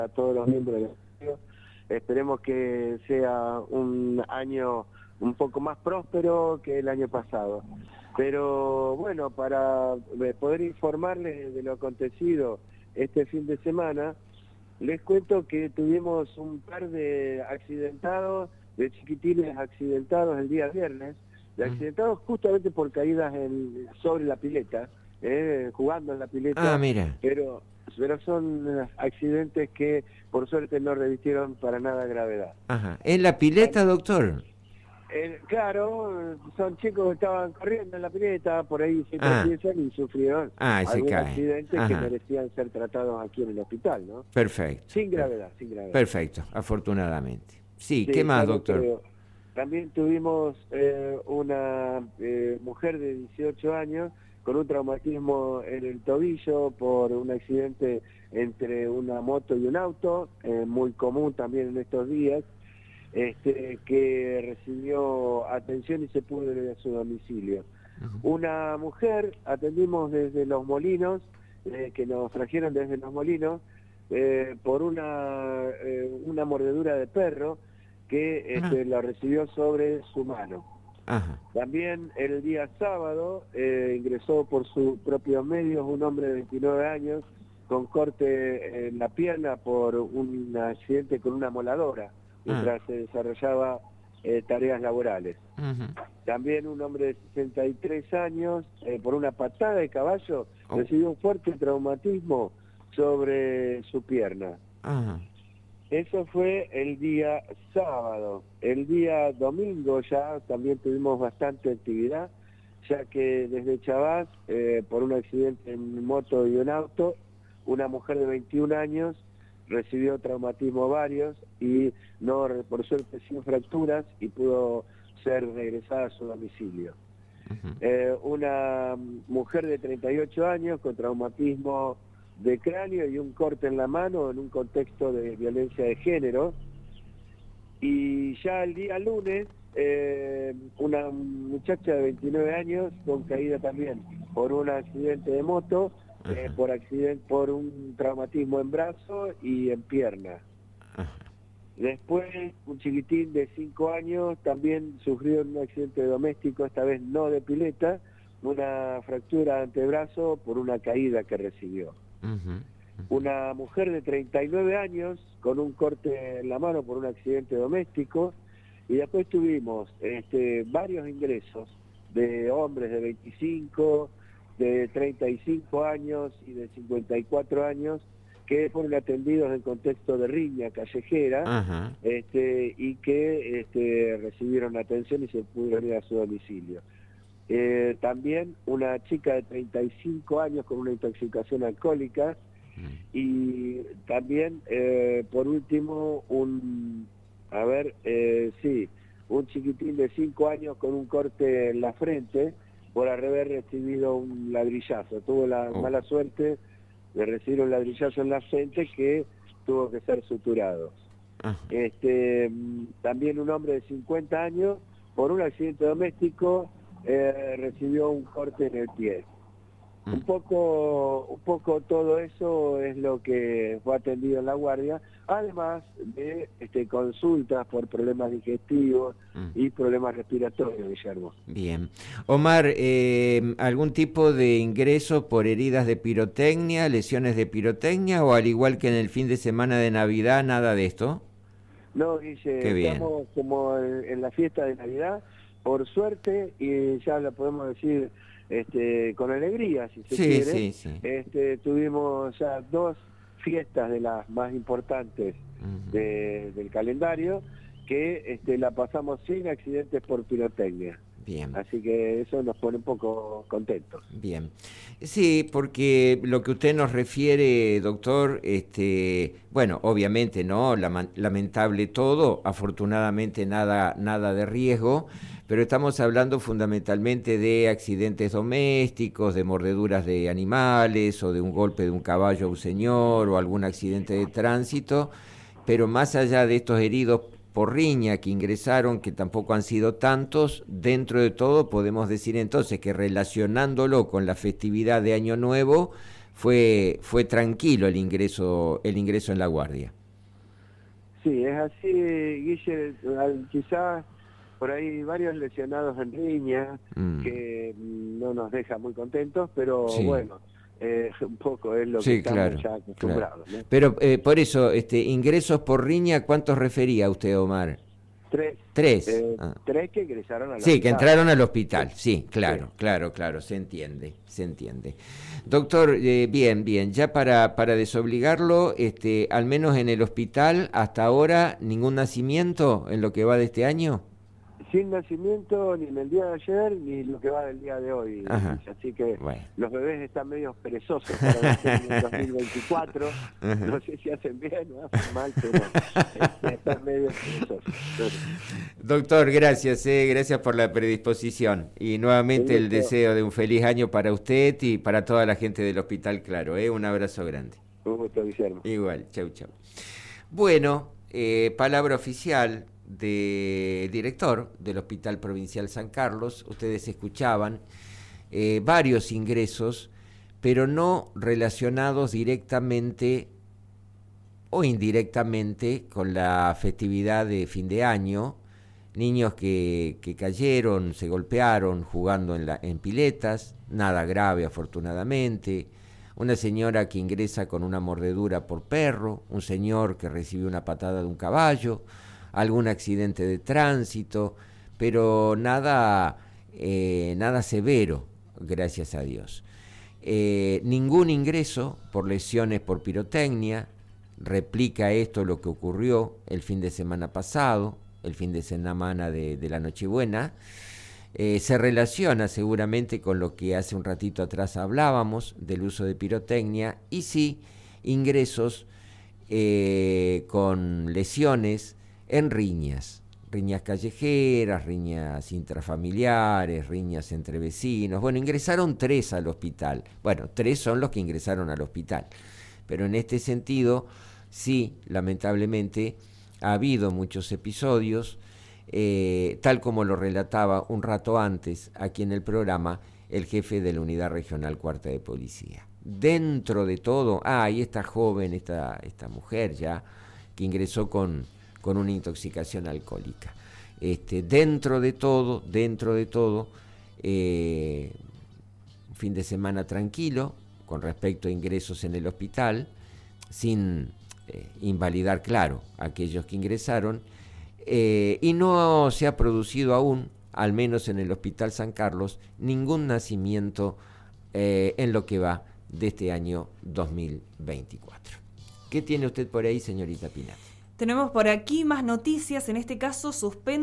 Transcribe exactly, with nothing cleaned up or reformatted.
a todos los miembros del equipo. Esperemos que sea un año un poco más próspero que el año pasado. Pero bueno, para poder informarles de lo acontecido este fin de semana, les cuento que tuvimos un par de accidentados, de chiquitines accidentados el día viernes, de accidentados justamente por caídas en, sobre la pileta, eh, jugando en la pileta, Ah, mira. pero, pero son accidentes que por suerte no revistieron para nada gravedad. Ajá. ¿En la pileta, doctor? Eh, claro, son chicos que estaban corriendo en la pileta, por ahí se Ah, tropiezan y sufrieron ah, se algún cae. accidente que Ajá. merecían ser tratados aquí en el hospital, ¿no? Perfecto. Sin per- gravedad, sin gravedad. Perfecto, afortunadamente. Sí, ¿qué Sí, más, ya no doctor? creo. También tuvimos eh, una eh, mujer de dieciocho años con un traumatismo en el tobillo por un accidente entre una moto y un auto, eh, muy común también en estos días, este, que recibió atención y se pudo ir a su domicilio. Ujú. Una mujer atendimos desde Los Molinos, eh, que nos trajeron desde Los Molinos, eh, por una, eh, una mordedura de perro que Ah, este, la recibió sobre su mano. ajá. También el día sábado eh, ingresó por sus propios medios un hombre de veintinueve años con corte en la pierna por un accidente con una moladora Ah, mientras se desarrollaba eh, tareas laborales. ujú. También un hombre de sesenta y tres años, eh, por una patada de caballo, Oh, recibió un fuerte traumatismo sobre su pierna. ajá. Eso fue el día sábado. El día domingo ya también tuvimos bastante actividad, ya que desde Chabás, eh, por un accidente en moto y un auto, una mujer de veintiún años recibió traumatismo varios y no, por suerte sin fracturas y pudo ser regresada a su domicilio. Ujú. Eh, una mujer de treinta y ocho años con traumatismo de cráneo y un corte en la mano en un contexto de violencia de género. Y ya el día lunes, eh, una muchacha de veintinueve años con caída también por un accidente de moto, eh, Ajá. por accidente, por un traumatismo en brazo y en pierna. Ajá. Después, un chiquitín de cinco años también sufrió un accidente doméstico, esta vez no de pileta, una fractura de antebrazo por una caída que recibió. Ujú. Una mujer de treinta y nueve años con un corte en la mano por un accidente doméstico, y después tuvimos este, varios ingresos de hombres de veinticinco, de treinta y cinco años y de cincuenta y cuatro años que fueron atendidos en contexto de riña callejera, Ajá. este, y que este, recibieron atención y se pudieron ir a su domicilio. Eh, también una chica de treinta y cinco años con una intoxicación alcohólica, y también, eh, por último, un, a ver, eh, sí, un chiquitín de cinco años con un corte en la frente por haber recibido un ladrillazo. Tuvo la Oh. mala suerte de recibir un ladrillazo en la frente que tuvo que ser suturado. Ajá. Este, también un hombre de cincuenta años, por un accidente doméstico, eh, recibió un corte en el pie. Mm. Un poco, un poco todo eso es lo que fue atendido en la guardia, además de este, consultas por problemas digestivos Mm. y problemas respiratorios, Guillermo. Bien. Omar, eh, ¿algún tipo de ingreso por heridas de pirotecnia, lesiones de pirotecnia o al igual que en el fin de semana de Navidad, nada de esto? No, Guille, Qué bien. estamos como en, en la fiesta de Navidad, por suerte, y ya lo podemos decir este, con alegría, si se Sí, quiere, sí, sí. este, tuvimos ya dos fiestas de las más importantes Ujú. de- del calendario, que este, la pasamos sin accidentes por pirotecnia. Bien. Así que eso nos pone un poco contentos. Bien. Sí, porque lo que usted nos refiere, doctor, este, bueno, obviamente, ¿no? Lama- lamentable todo, afortunadamente nada, nada de riesgo, pero estamos hablando fundamentalmente de accidentes domésticos, de mordeduras de animales, o de un golpe de un caballo a un señor, o algún accidente de tránsito, pero más allá de estos heridos por riña que ingresaron, que tampoco han sido tantos, dentro de todo podemos decir entonces que relacionándolo con la festividad de Año Nuevo, fue, fue tranquilo el ingreso, el ingreso en la guardia. Sí, es así, Guille, quizás por ahí varios lesionados en riña, mm. que no nos deja muy contentos, pero sí. bueno, eh, un poco es lo sí, que claro, estamos ya acostumbrados. Claro. ¿no? Pero eh, por eso, este, ingresos por riña, ¿cuántos refería usted, Omar? Tres. Tres. Eh, ah. Tres que ingresaron al sí, hospital. Sí, que entraron al hospital, sí, sí claro, sí. claro, claro, se entiende, se entiende. Doctor, eh, bien, bien, ya para, para desobligarlo, este, al menos en el hospital, hasta ahora, ningún nacimiento en lo que va de este año. Sin nacimiento, ni en el día de ayer, ni lo que va del día de hoy. Ajá. Así que bueno. los bebés están medio perezosos para nacer en el dos mil veinticuatro. Ajá. No sé si hacen bien o hacen mal, pero están medio perezosos. Doctor, gracias, eh, gracias por la predisposición. Y nuevamente el deseo de un feliz año para usted y para toda la gente del Hospital Claro. Eh, un abrazo grande. Un gusto, Guillermo. Igual, chau, chau. Bueno, eh, palabra oficial de director del Hospital Provincial San Carlos. Ustedes escuchaban eh, varios ingresos, pero no relacionados directamente o indirectamente con la festividad de fin de año. Niños que, que cayeron, se golpearon jugando en, la, en piletas, nada grave afortunadamente. Una señora que ingresa con una mordedura por perro, un señor que recibió una patada de un caballo, algún accidente de tránsito, pero nada, eh, nada severo, gracias a Dios. Eh, ningún ingreso por lesiones por pirotecnia, replica esto lo que ocurrió el fin de semana pasado, el fin de semana de, de la Nochebuena. Eh, se relaciona seguramente con lo que hace un ratito atrás hablábamos del uso de pirotecnia y sí, ingresos eh, con lesiones en riñas, riñas callejeras, riñas intrafamiliares, riñas entre vecinos. Bueno, ingresaron tres al hospital. Bueno, tres son los que ingresaron al hospital. Pero en este sentido, sí, lamentablemente, ha habido muchos episodios, eh, tal como lo relataba un rato antes aquí en el programa el jefe de la Unidad Regional Cuarta de Policía. Dentro de todo, ah, y esta joven, esta, esta mujer ya, que ingresó con... con una intoxicación alcohólica. Este, dentro de todo, dentro de todo, eh, un fin de semana tranquilo con respecto a ingresos en el hospital, sin eh, invalidar, claro, a aquellos que ingresaron, eh, y no se ha producido aún, al menos en el Hospital San Carlos, ningún nacimiento eh, en lo que va de este año dos mil veinticuatro. ¿Qué tiene usted por ahí, señorita Pinati? Tenemos por aquí más noticias, en este caso suspende